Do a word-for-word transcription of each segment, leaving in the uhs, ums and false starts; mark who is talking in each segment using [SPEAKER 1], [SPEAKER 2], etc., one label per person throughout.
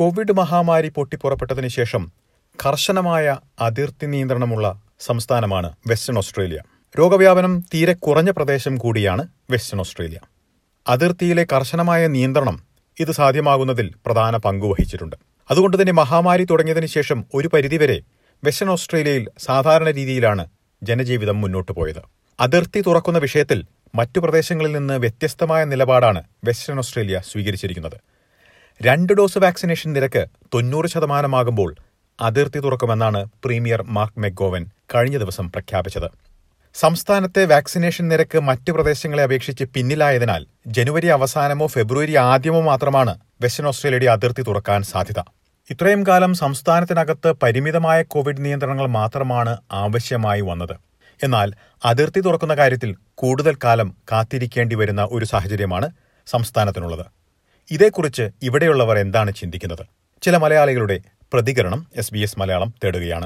[SPEAKER 1] Covid മഹാമാരി പൊട്ടിപ്പുറപ്പെട്ടതിന് ശേഷം കർശനമായ അതിർത്തി നിയന്ത്രണമുള്ള സംസ്ഥാനമാണ് വെസ്റ്റേൺ ഓസ്ട്രേലിയ. രോഗവ്യാപനം തീരെ കുറഞ്ഞ പ്രദേശം കൂടിയാണ് വെസ്റ്റേൺ ഓസ്ട്രേലിയ. അതിർത്തിയിലെ കർശനമായ നിയന്ത്രണം ഇത് സാധ്യമാകുന്നതിൽ പ്രധാന പങ്ക് വഹിച്ചിട്ടുണ്ട്. അതുകൊണ്ട് തന്നെ മഹാമാരി തുടങ്ങിയതിനു ശേഷം ഒരു പരിധിവരെ വെസ്റ്റേൺ ഓസ്ട്രേലിയയിൽ സാധാരണ രീതിയിലാണ് ജനജീവിതം മുന്നോട്ടു പോയത്. അതിർത്തി തുറക്കുന്ന വിഷയത്തിൽ മറ്റു പ്രദേശങ്ങളിൽ നിന്ന് വ്യത്യസ്തമായ നിലപാടാണ് വെസ്റ്റേൺ ഓസ്ട്രേലിയ സ്വീകരിച്ചിരിക്കുന്നത്. രണ്ട് ഡോസ് വാക്സിനേഷൻ നിരക്ക് തൊണ്ണൂറ് ശതമാനമാകുമ്പോൾ അതിർത്തി തുറക്കുമെന്നാണ് പ്രീമിയർ മാർക്ക് മെഗോവൻ കഴിഞ്ഞ ദിവസം പ്രഖ്യാപിച്ചത്. സംസ്ഥാനത്തെ വാക്സിനേഷൻ നിരക്ക് മറ്റ് പ്രദേശങ്ങളെ അപേക്ഷിച്ച് പിന്നിലായതിനാൽ ജനുവരി അവസാനമോ ഫെബ്രുവരി ആദ്യമോ മാത്രമാണ് വെസ്റ്റേൺ ഓസ്ട്രേലിയയുടെ അതിർത്തി തുറക്കാൻ സാധ്യത. ഇത്രയും കാലം സംസ്ഥാനത്തിനകത്ത് പരിമിതമായ കോവിഡ് നിയന്ത്രണങ്ങൾ മാത്രമാണ് ആവശ്യമായി വന്നത്. എന്നാൽ അതിർത്തി തുറക്കുന്ന കാര്യത്തിൽ കൂടുതൽ കാലം കാത്തിരിക്കേണ്ടി വരുന്ന ഒരു സാഹചര്യമാണ് സംസ്ഥാനത്തിനുള്ളത്. ഇതേക്കുറിച്ച് ഇവിടെയുള്ളവർ എന്താണ് ചിന്തിക്കുന്നത്? ചില മലയാളികളുടെ പ്രതികരണം എസ് ബി എസ് മലയാളം തേടുകയാണ്.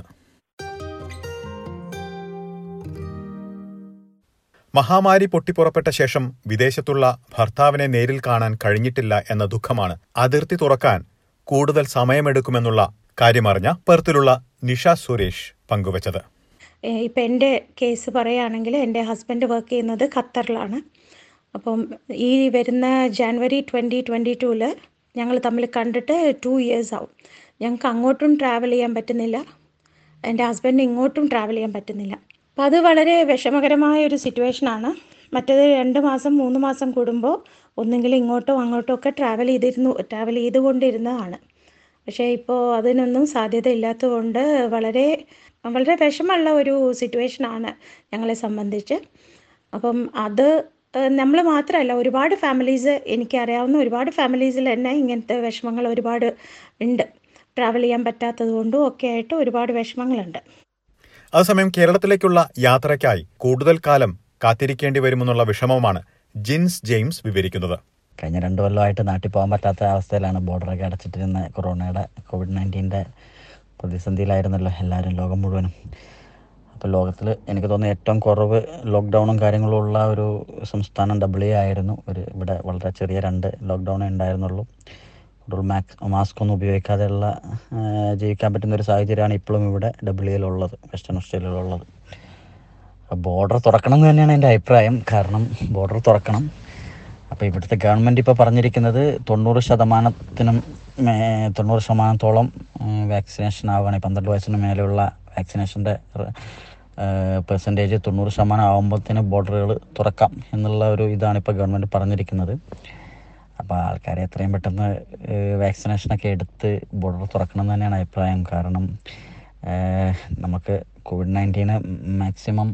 [SPEAKER 1] മഹാമാരി പൊട്ടിപ്പുറപ്പെട്ട ശേഷം വിദേശത്തുള്ള ഭർത്താവിനെ നേരിൽ കാണാൻ കഴിഞ്ഞിട്ടില്ല എന്ന ദുഃഖമാണ് അതിർത്തി തുറക്കാൻ കൂടുതൽ സമയമെടുക്കുമെന്നുള്ള കാര്യമറിഞ്ഞ പെർത്തിലുള്ള നിഷ സുരേഷ് പങ്കുവച്ചത്.
[SPEAKER 2] ഇപ്പം എൻ്റെ കേസ് പറയുകയാണെങ്കിൽ എൻ്റെ ഹസ്ബൻഡ് വർക്ക് ചെയ്യുന്നത് ഖത്തറിലാണ്. അപ്പം ഈ വരുന്ന ജാനുവരി ട്വൻറ്റി ട്വൻറ്റി ടൂവിൽ ഞങ്ങൾ തമ്മിൽ കണ്ടിട്ട് ടു ഇയേഴ്സ് ആവും. ഞങ്ങൾക്ക് അങ്ങോട്ടും ട്രാവൽ ചെയ്യാൻ പറ്റുന്നില്ല, എൻ്റെ ഹസ്ബൻഡ് ഇങ്ങോട്ടും ട്രാവൽ ചെയ്യാൻ പറ്റുന്നില്ല. അപ്പം അത് വളരെ വിഷമകരമായ ഒരു സിറ്റുവേഷനാണ്. മറ്റേത് രണ്ട് മാസം മൂന്ന് മാസം കൂടുമ്പോൾ ഒന്നെങ്കിൽ ഇങ്ങോട്ടോ അങ്ങോട്ടോ ഒക്കെ ട്രാവൽ ചെയ്തിരുന്നു ട്രാവൽ ചെയ്തുകൊണ്ടിരുന്നതാണ്. പക്ഷേ ഇപ്പോൾ അതിനൊന്നും സാധ്യത ഇല്ലാത്തതുകൊണ്ട് വളരെ വളരെ വിഷമമുള്ള ഒരു സിറ്റുവേഷനാണ് ഞങ്ങളെ സംബന്ധിച്ച്. അപ്പം അത് നമ്മൾ മാത്രമല്ല, ഒരുപാട് ഫാമിലീസ്, എനിക്കറിയാവുന്ന ഒരുപാട് ഫാമിലീസിൽ തന്നെ ഇങ്ങനത്തെ വിഷമങ്ങൾ ഒരുപാട് ഉണ്ട്. ട്രാവൽ ചെയ്യാൻ പറ്റാത്തത് കൊണ്ടും ഒക്കെ ആയിട്ട് ഒരുപാട് വിഷമങ്ങളുണ്ട്.
[SPEAKER 1] അതേസമയം കേരളത്തിലേക്കുള്ള യാത്രയ്ക്കായി കൂടുതൽ കാലം കാത്തിരിക്കേണ്ടി വരുമെന്നുള്ള വിഷമമാണ് ജിൻസ് ജെയിംസ് വിവരിക്കുന്നത്.
[SPEAKER 3] കഴിഞ്ഞ രണ്ടു കൊല്ലമായിട്ട് നാട്ടിൽ പോകാൻ പറ്റാത്ത അവസ്ഥയിലാണ്. ബോർഡറൊക്കെ അടച്ചിട്ടിരുന്ന കൊറോണയുടെ കോവിഡ് നയൻറ്റീൻ്റെ പ്രതിസന്ധിയിലായിരുന്നല്ലോ എല്ലാവരും, ലോകം മുഴുവനും. അപ്പോൾ ലോകത്തിൽ എനിക്ക് തോന്നുന്നു ഏറ്റവും കുറവ് ലോക്ക്ഡൗണും കാര്യങ്ങളും ഉള്ള ഒരു സംസ്ഥാനം ഡബ്ല്യു ആയിരുന്നു. ഒരു ഇവിടെ വളരെ ചെറിയ രണ്ട് ലോക്ക്ഡൗണേ ഉണ്ടായിരുന്നുള്ളൂ. കൂടുതൽ മാക്സ് മാസ്ക് ഒന്നും ഉപയോഗിക്കാതെയുള്ള ജീവിക്കാൻ പറ്റുന്ന ഒരു സാഹചര്യമാണ് ഇപ്പോഴും ഇവിടെ ഡബ്ല്യുയിലുള്ളത്, വെസ്റ്റേൺ ഓസ്ട്രേലിയയിലുള്ളത്. ബോർഡർ തുറക്കണം എന്ന് തന്നെയാണ് എൻ്റെ അഭിപ്രായം. കാരണം ബോർഡർ തുറക്കണം. അപ്പോൾ ഇവിടുത്തെ ഗവൺമെൻറ് ഇപ്പോൾ പറഞ്ഞിരിക്കുന്നത് തൊണ്ണൂറ് ശതമാനത്തിനും തൊണ്ണൂറ് ശതമാനത്തോളം വാക്സിനേഷൻ ആവുകയാണെങ്കിൽ പന്ത്രണ്ട് വയസ്സിന് മേലെയുള്ള വാക്സിനേഷൻ്റെ പെർസെൻറ്റേജ് തൊണ്ണൂറ് ശതമാനം ആകുമ്പോഴത്തേന് ബോർഡറുകൾ തുറക്കാം എന്നുള്ള ഒരു ഇതാണ് ഇപ്പോൾ ഗവൺമെൻറ് പറഞ്ഞിരിക്കുന്നത്. അപ്പോൾ ആൾക്കാരെ എത്രയും പെട്ടെന്ന് വാക്സിനേഷനൊക്കെ എടുത്ത് ബോർഡർ തുറക്കണം എന്ന് തന്നെയാണ് അഭിപ്രായം. കാരണം നമുക്ക് കോവിഡ് നയൻറ്റീന് മാക്സിമം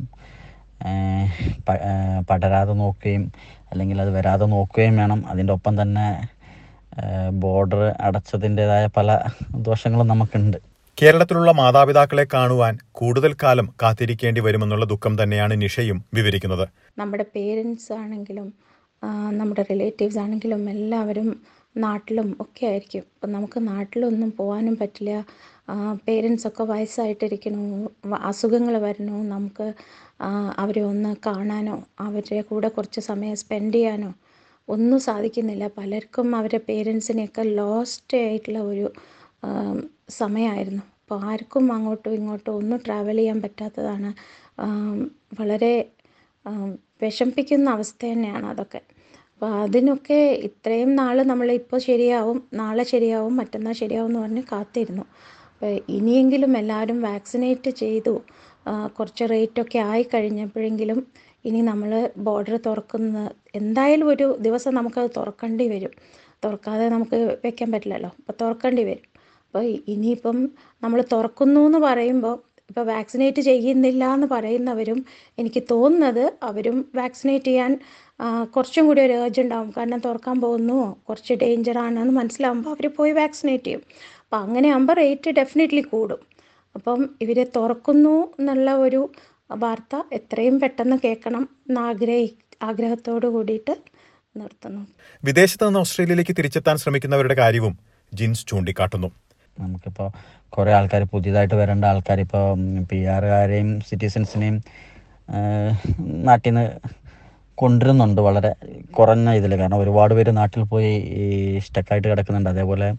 [SPEAKER 3] പടരാതെ നോക്കുകയും അല്ലെങ്കിൽ അത് വരാതെ നോക്കുകയും വേണം. അതിൻ്റെ ഒപ്പം തന്നെ ബോർഡർ അടച്ചതിൻ്റെതായ പല ദോഷങ്ങളും നമുക്കുണ്ട്.
[SPEAKER 1] കേരളത്തിലുള്ള മാതാപിതാക്കളെ കാണുവാൻ കൂടുതൽ കാലം കാത്തിരിക്കേണ്ടി വരുമെന്നുള്ള ദുഃഖം തന്നെയാണ് നിഷയും വിവരിക്കുന്നത്.
[SPEAKER 2] നമ്മുടെ പേരൻസ് ആണെങ്കിലും നമ്മുടെ റിലേറ്റീവ്സ് ആണെങ്കിലും എല്ലാവരും നാട്ടിലും ഒക്കെ ആയിരിക്കും. അപ്പം നമുക്ക് നാട്ടിലൊന്നും പോകാനും പറ്റില്ല. പേരൻസൊക്കെ വയസ്സായിട്ടിരിക്കണു, അസുഖങ്ങൾ വരണു, നമുക്ക് അവരെ ഒന്ന് കാണാനോ അവരുടെ കൂടെ കുറച്ച് സമയം സ്പെൻഡ് ചെയ്യാനോ ഒന്നും സാധിക്കുന്നില്ല. പലർക്കും അവരുടെ പേരൻസിനെയൊക്കെ ലോസ്റ്റ് ആയിട്ടുള്ള ഒരു സമയമായിരുന്നു. അപ്പോൾ ആർക്കും അങ്ങോട്ടും ഇങ്ങോട്ടും ഒന്നും ട്രാവൽ ചെയ്യാൻ പറ്റാത്തതാണ്. വളരെ വിഷമിപ്പിക്കുന്ന അവസ്ഥ തന്നെയാണ് അതൊക്കെ. അപ്പോൾ അതിനൊക്കെ ഇത്രയും നാൾ നമ്മളിപ്പോൾ ശരിയാവും, നാളെ ശരിയാവും, മറ്റന്നാൾ ശരിയാവും എന്ന് പറഞ്ഞ് കാത്തിരുന്നു. അപ്പോൾ ഇനിയെങ്കിലും എല്ലാവരും വാക്സിനേറ്റ് ചെയ്തു കുറച്ച് റേറ്റൊക്കെ ആയി കഴിഞ്ഞപ്പോഴെങ്കിലും ഇനി നമ്മൾ ബോർഡർ തുറക്കുന്ന എന്തായാലും ഒരു ദിവസം നമുക്കത് തുറക്കേണ്ടി വരും. തുറക്കാതെ നമുക്ക് വെക്കാൻ പറ്റില്ലല്ലോ. അപ്പോൾ തുറക്കേണ്ടി വരും. അപ്പോൾ ഇനിയിപ്പം നമ്മൾ തുറക്കുന്നു എന്ന് പറയുമ്പോൾ ഇപ്പോൾ വാക്സിനേറ്റ് ചെയ്യുന്നില്ല എന്ന് പറയുന്നവരും എനിക്ക് തോന്നുന്നത് അവരും വാക്സിനേറ്റ് ചെയ്യാൻ കുറച്ചും കൂടി ഒരു ഏർജ് ഉണ്ടാവും. കാരണം തുറക്കാൻ പോകുന്നു, കുറച്ച് ഡേഞ്ചറാണെന്ന് മനസ്സിലാവുമ്പോൾ അവർ പോയി വാക്സിനേറ്റ് ചെയ്യും. അപ്പം അങ്ങനെ ആകുമ്പോൾ റേറ്റ് ഡെഫിനറ്റ്ലി കൂടും. അപ്പം ഇവരെ തുറക്കുന്നു എന്നുള്ള ഒരു വാർത്ത എത്രയും പെട്ടെന്ന് കേൾക്കണം എന്ന് ആഗ്രഹി ആഗ്രഹത്തോടു കൂടിയിട്ട് നിർത്തുന്നു.
[SPEAKER 1] വിദേശത്ത് നിന്ന് ഓസ്ട്രേലിയയിലേക്ക് തിരിച്ചെത്താൻ ശ്രമിക്കുന്നവരുടെ കാര്യവും ജിൻസ് ചൂണ്ടിക്കാട്ടുന്നു.
[SPEAKER 3] നമുക്കിപ്പോൾ കുറേ ആൾക്കാർ പുതിയതായിട്ട് വരേണ്ട ആൾക്കാർ ഇപ്പോൾ പി ആറുകാരെയും സിറ്റിസൻസിനെയും നാട്ടിൽ നിന്ന് കൊണ്ടുവരുന്നുണ്ട് വളരെ കുറഞ്ഞ ഇതിൽ. കാരണം ഒരുപാട് പേര് നാട്ടിൽ പോയി ഈ സ്റ്റക്കായിട്ട് കിടക്കുന്നുണ്ട്. അതേപോലെ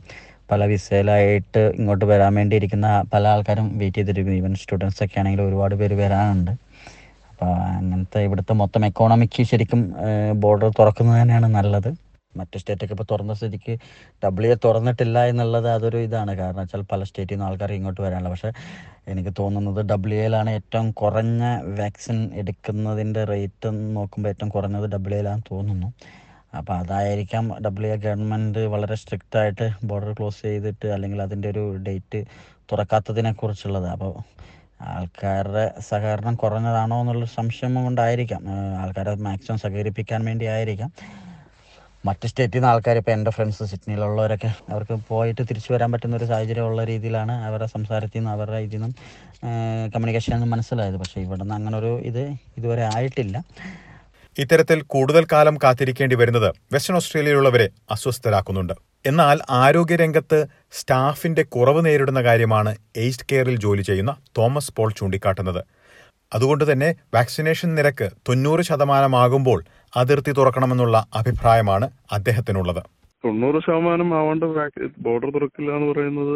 [SPEAKER 3] പല വിസയിലായിട്ട് ഇങ്ങോട്ട് വരാൻ വേണ്ടി ഇരിക്കുന്ന പല ആൾക്കാരും വെയിറ്റ് ചെയ്തിരിക്കുന്നു. ഈവൻ സ്റ്റുഡൻസ് ഒക്കെ ആണെങ്കിൽ ഒരുപാട് പേര് വരാനുണ്ട്. അപ്പോൾ അങ്ങനത്തെ ഇവിടുത്തെ മൊത്തം എക്കോണമിക്ക് ശരിക്കും ബോർഡർ തുറക്കുന്നത് തന്നെയാണ് നല്ലത്. മറ്റ് സ്റ്റേറ്റൊക്കെ ഇപ്പോൾ തുറന്ന സ്ഥിതിക്ക് ഡബ്ല്യു തുറന്നിട്ടില്ല എന്നുള്ളത് അതൊരു ഇതാണ്. കാരണം വെച്ചാൽ പല സ്റ്റേറ്റിൽ നിന്ന് ആൾക്കാർ ഇങ്ങോട്ട് വരാനുള്ള. പക്ഷേ എനിക്ക് തോന്നുന്നത് ഡബ്ല്യു എയിലാണ് ഏറ്റവും കുറഞ്ഞ വാക്സിൻ എടുക്കുന്നതിൻ്റെ റേറ്റ് നോക്കുമ്പോൾ ഏറ്റവും കുറഞ്ഞത് ഡബ്ല്യു എയിലാണെന്ന് തോന്നുന്നു. അപ്പോൾ അതായിരിക്കാം ഡബ്ല്യു എ ഗവൺമെൻറ് വളരെ സ്ട്രിക്റ്റ് ആയിട്ട് ബോർഡർ ക്ലോസ് ചെയ്തിട്ട് അല്ലെങ്കിൽ അതിൻ്റെ ഒരു ഡേറ്റ് തുറക്കാത്തതിനെ കുറിച്ചുള്ളത്. അപ്പോൾ ആൾക്കാരുടെ സഹകരണം കുറഞ്ഞതാണോ എന്നുള്ള സംശയം കൊണ്ടായിരിക്കാം, ആൾക്കാരെ മാക്സിമം സഹകരിപ്പിക്കാൻ വേണ്ടി ആയിരിക്കാം. മറ്റ് സ്റ്റേറ്റിൽ നിന്ന് ആൾക്കാർ, ഇപ്പോൾ എൻ്റെ ഫ്രണ്ട്സ് സിഡ്നിയിലുള്ളവരൊക്കെ, അവർക്ക് പോയിട്ട് തിരിച്ചു വരാൻ പറ്റുന്ന ഒരു സാഹചര്യമുള്ള രീതിയിലാണ് അവരുടെ സംസാരത്തിൽ നിന്നും അവരുടെ ഇതിൽ നിന്നും കമ്മ്യൂണിക്കേഷനിൽ നിന്നും മനസ്സിലായത്. പക്ഷേ ഇവിടെ നിന്ന് അങ്ങനെ ഒരു ഇത് ഇതുവരെ ആയിട്ടില്ല.
[SPEAKER 1] ഇത്തരത്തിൽ കൂടുതൽ കാലം കാത്തിരിക്കേണ്ടി വരുന്നത് വെസ്റ്റേൺ ഓസ്ട്രേലിയയിലുള്ളവരെ അസ്വസ്ഥരാക്കുന്നുണ്ട്. എന്നാൽ ആരോഗ്യരംഗത്ത് സ്റ്റാഫിന്റെ കുറവ് നേരിടുന്ന കാര്യമാണ് ഏജ്ഡ് കെയറിൽ ജോലി ചെയ്യുന്ന തോമസ് പോൾ ചൂണ്ടിക്കാട്ടുന്നത്. അതുകൊണ്ട് തന്നെ വാക്സിനേഷൻ നിരക്ക് തൊണ്ണൂറ് ശതമാനമാകുമ്പോൾ അതിർത്തി തുറക്കണമെന്നുള്ള അഭിപ്രായമാണ് അദ്ദേഹത്തിനുള്ളത്.
[SPEAKER 4] തൊണ്ണൂറ് ശതമാനം ആവേണ്ട ബോർഡർ തുറക്കില്ല എന്ന് പറയുന്നത്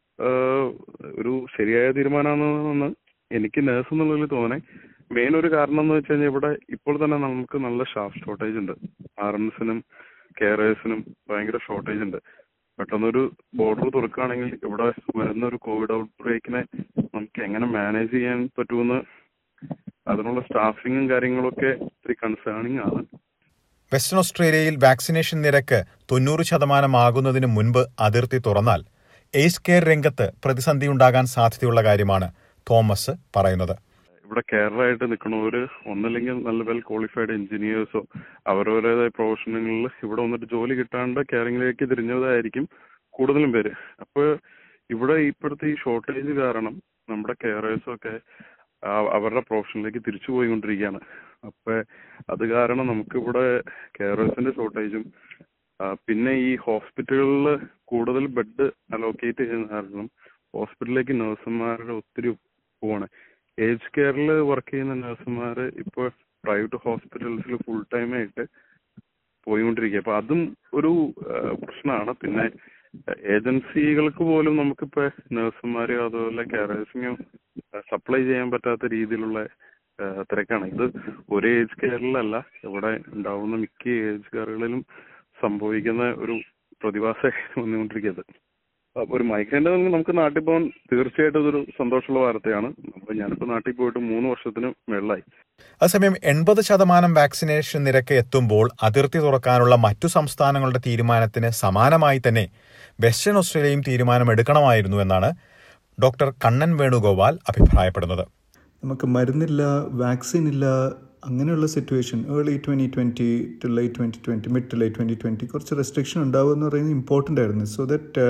[SPEAKER 4] ഒരു ശരിയായ തീരുമാനമാണെന്ന് എനിക്ക് നേഴ്സ് എന്നുള്ളതിൽ തോന്നേ. മെയിൻ ഒരു കാരണം എന്ന് വെച്ച് കഴിഞ്ഞാൽ ഇവിടെ ഇപ്പോൾ തന്നെ നമുക്ക് നല്ല സ്റ്റാഫ് ഷോർട്ടേജ് ഉണ്ട്. ആർ എൻ എസിനും കെയറേഴ്സിനും ഭയങ്കര ഷോർട്ടേജ് ഉണ്ട്. പെട്ടെന്നൊരു ബോർഡർ തുറക്കുകയാണെങ്കിൽ ഇവിടെ വരുന്ന ഒരു കോവിഡ് ഔട്ട് ബ്രേക്കിനെ നമുക്ക് എങ്ങനെ മാനേജ് ചെയ്യാൻ പറ്റുമെന്ന്, അതിനുള്ള സ്റ്റാഫിങ്ങും കാര്യങ്ങളൊക്കെ ഇത്തിരി കൺസേണിങ് ആണ്.
[SPEAKER 1] വെസ്റ്റേൺ ഓസ്ട്രേലിയയിൽ വാക്സിനേഷൻ നിരക്ക് തൊണ്ണൂറ് ശതമാനമാകുന്നതിന് മുൻപ് അതിർത്തി തുറന്നാൽ ഏജ്ഡ് കെയർ രംഗത്ത് പ്രതിസന്ധി ഉണ്ടാകാൻ സാധ്യതയുള്ള കാര്യമാണ് തോമസ് പറയുന്നത്.
[SPEAKER 4] ഇവിടെ കെയറായിട്ട് നിൽക്കണവര് ഒന്നല്ലെങ്കിൽ നല്ല വെൽ ക്വാളിഫൈഡ് എഞ്ചിനീയേഴ്സോ അവരവരുടേതായ പ്രൊഫഷനുകളിൽ ഇവിടെ വന്നിട്ട് ജോലി കിട്ടാണ്ട് കെയറിങ്ങിലേക്ക് തിരിഞ്ഞതായിരിക്കും കൂടുതലും പേര്. അപ്പോൾ ഇവിടെ ഇപ്പോഴത്തെ ഈ ഷോർട്ടേജ് കാരണം നമ്മുടെ കെയറേഴ്സൊക്കെ അവരുടെ പ്രൊഫഷനിലേക്ക് തിരിച്ചു പോയിക്കൊണ്ടിരിക്കുകയാണ്. അപ്പൊ അത് കാരണം നമുക്കിവിടെ കെയറേഴ്സിന്റെ ഷോർട്ടേജും പിന്നെ ഈ ഹോസ്പിറ്റലുകളിൽ കൂടുതൽ ബെഡ് അലോക്കേറ്റ് ചെയ്യുന്ന കാരണം ഹോസ്പിറ്റലിലേക്ക് നഴ്സുമാരുടെ ഒത്തിരി പോവാണ്. ഏജ് കെയറിൽ വർക്ക് ചെയ്യുന്ന നഴ്സുമാർ ഇപ്പോൾ പ്രൈവറ്റ് ഹോസ്പിറ്റൽസിൽ ഫുൾ ടൈം ആയിട്ട് പോയിക്കൊണ്ടിരിക്കുക. അപ്പൊ അതും ഒരു പ്രശ്നമാണ്. പിന്നെ ഏജൻസികൾക്ക് പോലും നമുക്കിപ്പോ നഴ്സുമാരെയോ അതുപോലെ കെയറേഴ്സിനെയോ സപ്ലൈ ചെയ്യാൻ പറ്റാത്ത രീതിയിലുള്ള തിരക്കാണ്. ഇത് ഒരു ഏജ് കെയറിലല്ല, ഇവിടെ ഉണ്ടാവുന്ന മിക്ക ഏജ് കെയറുകളിലും സംഭവിക്കുന്ന ഒരു പ്രതിഭാസമായി വന്നുകൊണ്ടിരിക്കുന്നത്. അപ്പൊ ഒരു മൈഗ്രൈൻ്റെ നമുക്ക് നാട്ടിൽ പോകാൻ തീർച്ചയായിട്ടും ഇതൊരു സന്തോഷമുള്ള വാർത്തയാണ്. അപ്പൊ ഞാനിപ്പോ നാട്ടിൽ പോയിട്ട് മൂന്ന് വർഷത്തിന് മേളിലായി.
[SPEAKER 1] അതേസമയം എൺപത് ശതമാനം വാക്സിനേഷൻ നിരക്ക് എത്തുമ്പോൾ അതിർത്തി തുറക്കാനുള്ള മറ്റു സംസ്ഥാനങ്ങളുടെ തീരുമാനത്തിന് സമാനമായി തന്നെ വെസ്റ്റേൺ ഓസ്ട്രേലിയയും തീരുമാനമെടുക്കണമായിരുന്നു എന്നാണ് ഡോക്ടർ കണ്ണൻ വേണുഗോപാൽ അഭിപ്രായപ്പെടുന്നത്.
[SPEAKER 5] നമുക്ക് മരുന്നില്ല, വാക്സിൻ ഇല്ല, അങ്ങനെയുള്ള situation early twenty twenty to late twenty twenty mid to late twenty twenty കുറച്ച് റെസ്ട്രിക്ഷൻ ഉണ്ടാവുക എന്ന് പറയുന്നത് ഇമ്പോർട്ടൻ്റ് ആയിരുന്നു. So that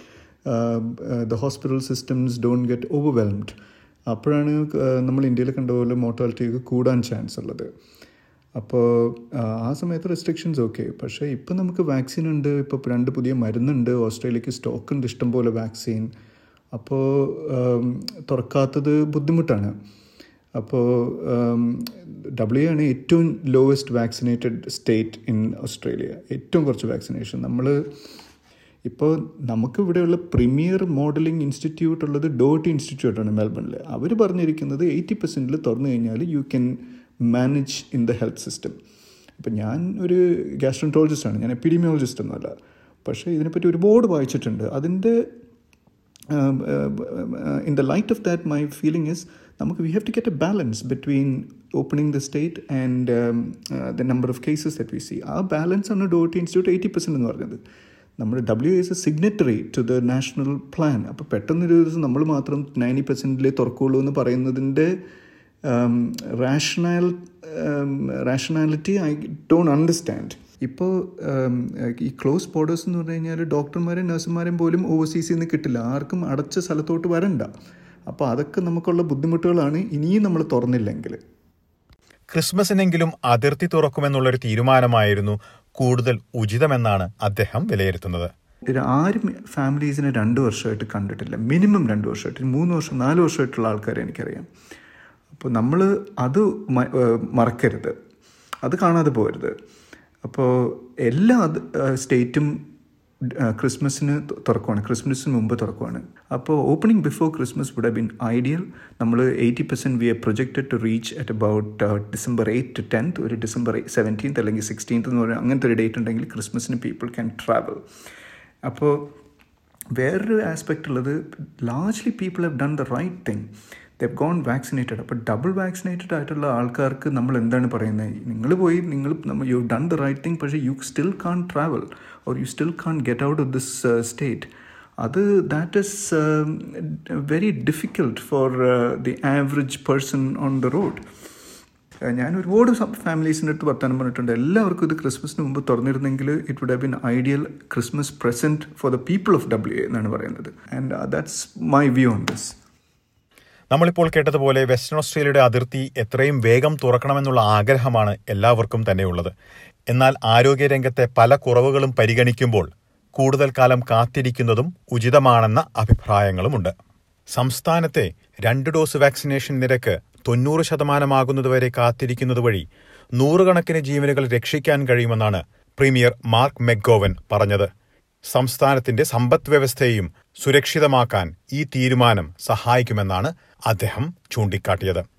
[SPEAKER 5] the hospital systems don't get overwhelmed. അപ്പോഴാണ് നമ്മൾ ഇന്ത്യയിൽ കണ്ട പോലെ മോർട്ടാലിറ്റി കൂടാൻ ചാൻസ് ഉള്ളത്. അപ്പോൾ ആ സമയത്ത് റെസ്ട്രിക്ഷൻസ് ഓക്കെ. പക്ഷേ ഇപ്പം നമുക്ക് വാക്സിൻ ഉണ്ട്, ഇപ്പോൾ രണ്ട് പുതിയ മരുന്നുണ്ട്, ഓസ്ട്രേലിയക്ക് സ്റ്റോക്ക് ഉണ്ട് ഇഷ്ടംപോലെ വാക്സിൻ. അപ്പോൾ തുറക്കാത്തത് ബുദ്ധിമുട്ടാണ്. അപ്പോൾ ഡബ്ല്യു ആണ് ഏറ്റവും lowest vaccinated state in Australia, ഏറ്റവും കുറച്ച് വാക്സിനേഷൻ. നമ്മൾ ഇപ്പോൾ നമുക്കിവിടെയുള്ള പ്രീമിയർ മോഡലിംഗ് ഇൻസ്റ്റിറ്റ്യൂട്ട് ഉള്ളത് ഡോട്ടി ഇൻസ്റ്റിറ്റ്യൂട്ടാണ് മെൽബണിൽ. അവർ പറഞ്ഞിരിക്കുന്നത് എയ്റ്റി പെർസെൻറ്റിൽ തുറന്നു കഴിഞ്ഞാൽ you can manage in the health system. ഇപ്പം ഞാൻ ഒരു ഗ്യാസ്ട്രോൻട്രോളജിസ്റ്റാണ്, ഞാൻ എപ്പിഡീമിയോളജിസ്റ്റ് ഒന്നുമല്ല. പക്ഷേ ഇതിനെപ്പറ്റി ഒരുപാട് വായിച്ചിട്ടുണ്ട്. അതിൻ്റെ in the light of that my feeling is നമുക്ക് we have to get a balance between opening the state and the number of cases that we see. ആ ബാലൻസ് ആണ് ഡോട്ടി ഇൻസ്റ്റിറ്റ്യൂട്ട് എയ്റ്റി പെർസെൻറ്റ് എന്ന് പറഞ്ഞത്. നമ്മുടെ W S A signatory to the national plan. അപ്പോൾ പെട്ടെന്നൊരു ദിവസം നമ്മൾ മാത്രം നയൻറ്റി പെർസെൻറ്റിലേ തുറക്കുള്ളൂ എന്ന് പറയുന്നതിൻ്റെ rational rationality I don't understand. ഇപ്പോൾ ഈ ക്ലോസ് ബോർഡേഴ്സ് എന്ന് പറഞ്ഞു കഴിഞ്ഞാൽ ഡോക്ടർമാരെയും നഴ്സുമാരെയും പോലും ഓവർസീസിൽ നിന്ന് കിട്ടില്ല, ആർക്കും അടച്ച സ്ഥലത്തോട്ട് വരണ്ട. അപ്പോൾ അതൊക്കെ നമുക്കുള്ള ബുദ്ധിമുട്ടുകളാണ് ഇനിയും നമ്മൾ തുറന്നില്ലെങ്കിൽ.
[SPEAKER 1] ക്രിസ്മസിനെങ്കിലും അതിർത്തി തുറക്കുമെന്നുള്ളൊരു തീരുമാനമായിരുന്നു കൂടുതൽ ഉചിതമെന്നാണ് അദ്ദേഹം വിലയിരുത്തുന്നത്.
[SPEAKER 5] ആരും ഫാമിലീസിനെ രണ്ട് വർഷമായിട്ട് കണ്ടിട്ടില്ല, മിനിമം രണ്ട് വർഷമായിട്ട്, മൂന്ന് വർഷം നാല് വർഷമായിട്ടുള്ള ആൾക്കാരെ എനിക്കറിയാം. അപ്പോൾ നമ്മൾ അത് മറക്കരുത്, അത് കാണാതെ പോകരുത്. അപ്പോൾ എല്ലാ സ്റ്റേറ്റും ക്രിസ്മസിന് തുറക്കുവാണ്, ക്രിസ്മസിന് മുമ്പ് തുറക്കുവാണ്. അപ്പോൾ opening before Christmas would have been ideal. നമ്മൾ eighty percent we are projected to reach at about December eight to tenth, ഒരു ഡിസംബർ സെവൻറ്റീൻത്ത് അല്ലെങ്കിൽ സിക്സ്റ്റീൻത്ത് എന്ന് പറയുന്ന അങ്ങനത്തെ ഒരു ഡേറ്റ് ഉണ്ടെങ്കിൽ ക്രിസ്മസിന് പീപ്പിൾ ക്യാൻ ട്രാവൽ. അപ്പോൾ വേറൊരു ആസ്പെക്റ്റ് ഉള്ളത്, largely people have done the right thing. They've gone vaccinated. അപ്പോൾ ഡബിൾ വാക്സിനേറ്റഡ് ആയിട്ടുള്ള ആൾക്കാർക്ക് നമ്മൾ എന്താണ് പറയുന്നത്, നിങ്ങൾ പോയി നിങ്ങൾ you done the right thing, പക്ഷേ you still can't travel or you still can't get out of this state. അത് that is very difficult for the average person on the road. ഞാൻ ഒരുപാട് ഫാമിലീസിൻ്റെ അടുത്ത് വർത്താനം പറഞ്ഞിട്ടുണ്ട്. എല്ലാവർക്കും ഇത് ക്രിസ്മസിന് മുമ്പ് തുറന്നിരുന്നെങ്കിൽ it would have been ideal Christmas present for the people of W A എന്നാണ് പറയുന്നത്. And that's my view on this.
[SPEAKER 1] നമ്മളിപ്പോൾ കേട്ടതുപോലെ വെസ്റ്റേൺ ഓസ്ട്രേലിയയുടെ അതിർത്തി എത്രയും വേഗം തുറക്കണമെന്നുള്ള ആഗ്രഹമാണ് എല്ലാവർക്കും തന്നെയുള്ളത്. എന്നാൽ ആരോഗ്യരംഗത്തെ പല കുറവുകളും പരിഗണിക്കുമ്പോൾ കൂടുതൽ കാലം കാത്തിരിക്കുന്നതും ഉചിതമാണെന്ന അഭിപ്രായങ്ങളുമുണ്ട്. സംസ്ഥാനത്തെ രണ്ട് ഡോസ് വാക്സിനേഷൻ നിരക്ക് തൊണ്ണൂറ് ശതമാനമാകുന്നതുവരെ കാത്തിരിക്കുന്നത് വഴി നൂറുകണക്കിന് ജീവനുകൾ രക്ഷിക്കാൻ കഴിയുമെന്നാണ് പ്രീമിയർ മാർക്ക് മെക്ഗോവൻ പറഞ്ഞത്. സംസ്ഥാനത്തിന്റെ സമ്പദ് വ്യവസ്ഥയെയും സുരക്ഷിതമാക്കാൻ ഈ തീരുമാനം സഹായിക്കുമെന്നാണ് അദ്ദേഹം ചൂണ്ടിക്കാട്ടിയത്.